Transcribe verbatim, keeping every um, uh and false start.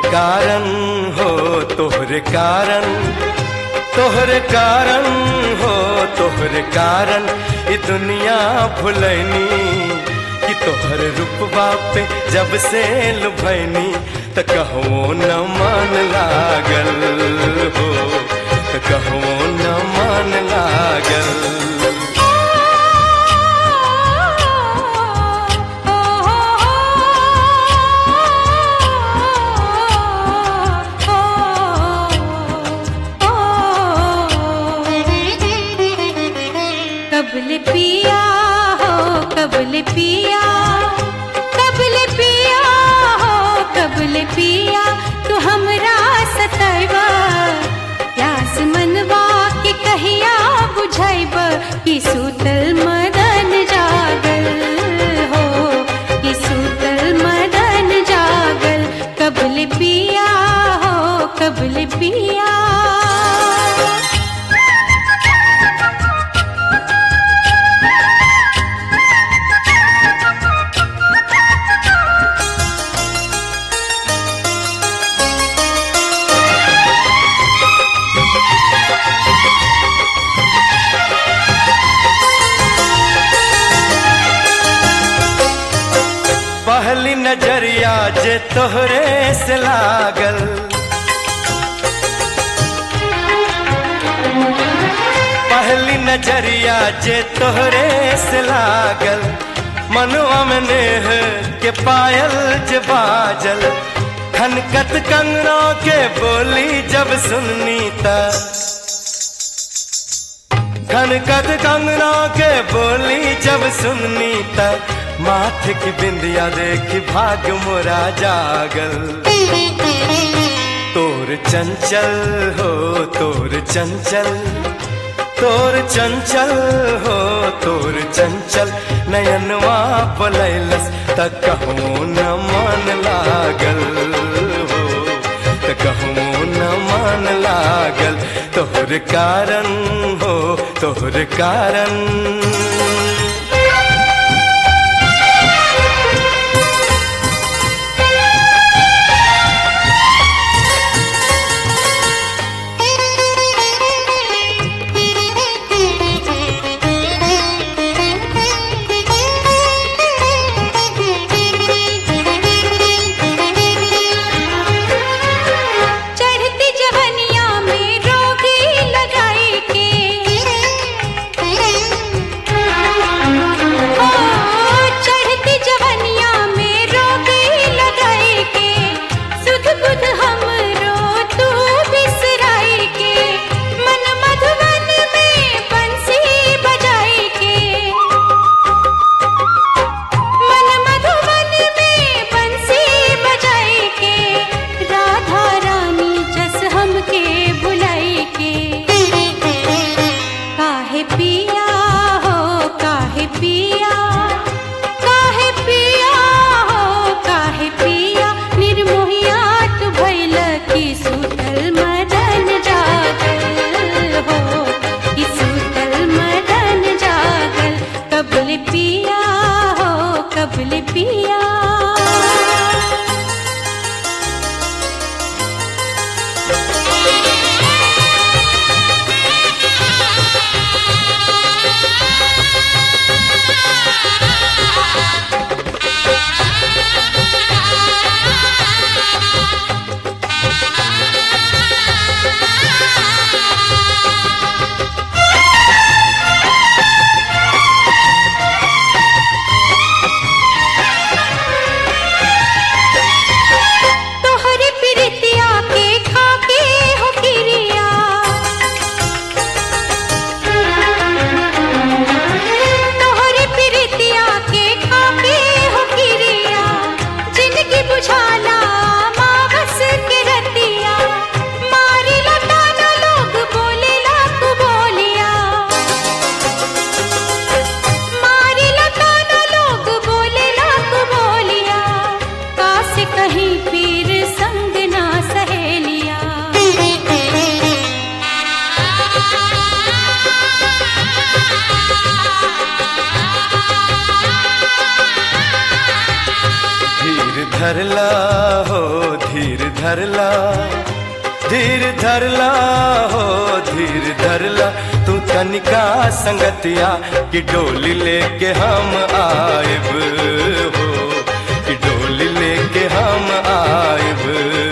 कारण हो तोहरे कारण, तोहरे कारण हो तोहरे कारण ई दुनिया भुलैनी कि तोहर रूपवा पे जब से लुभैनी त कहवो न मन लागल हो, त कहवो न मन लागल। कबले पिया हो कबले पिया, कबले पिया हो कबले पिया, तू हमरा सताइबा प्यास मनवा के कहिया बुझाइब कि सूतल मदन जागल हो, कि सूतल मदन जागल। कबले पिया हो कबले पिया। पहली नजरिया जे तोहरे से लागल, पहली नजरिया जे तोहरे से लागल, मनुआ में नेह के पायल जे बाजल, खनकत कंगनों के बोली जब सुननी त, खनकत कंगनों के बोली जब सुननी त, माथे की बिंदिया देखी भाग्य मोरा जागल। तोर चंचल हो तोर चंचल, तोर चंचल हो तोर चंचल, नयनवा पलैलस त कहूँ न मन लागल हो, त कहूँ न मन लागल। तोहर कारण हो तोहर कारण। काहे पिया हो काहे पिया, निर्मोहिया तू धरला धीर धरला हो धीर धरला तू तनिका संगतिया कि डोली लेके हम आइब हो कि डोली लेके हम आइब